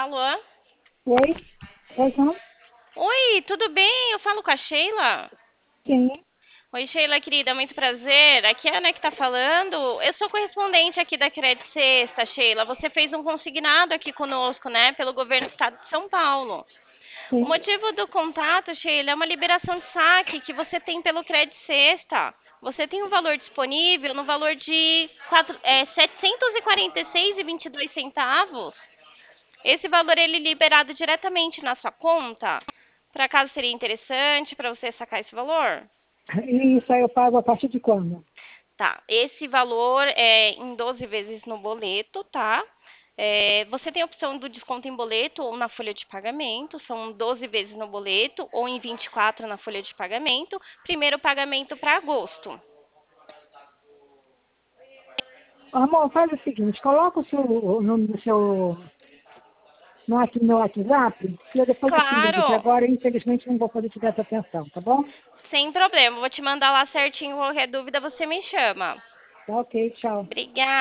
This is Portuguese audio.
Alô? Oi? Oi, não? Oi, tudo bem? Eu falo com a Sheila. Sim, Oi, Sheila, querida, muito prazer. Aqui é a Ana que tá falando. Eu sou correspondente aqui da Credit Sexta, Sheila. Você fez um consignado aqui conosco, né, pelo governo do estado de São Paulo. O sim. motivo do contato, Sheila, é uma liberação de saque que você tem pelo Credit Sexta. Você tem um valor disponível no valor de 746,22 centavos. Esse valor ele é liberado diretamente na sua conta. Por acaso seria interessante para você sacar esse valor? E isso aí eu pago a partir de quando? Tá, esse valor é em 12 vezes no boleto, tá? Você tem a opção do desconto em boleto ou na folha de pagamento, são 12 vezes no boleto ou em 24 na folha de pagamento. Primeiro pagamento para agosto. Amor, faz o seguinte, coloca o nome do seu no WhatsApp, e depois eu te ligo, que Claro, agora, infelizmente, não vou poder te dar essa atenção, tá bom? sem problema. Vou te mandar lá certinho. Qualquer dúvida você me chama. Tá ok, tchau. Obrigada.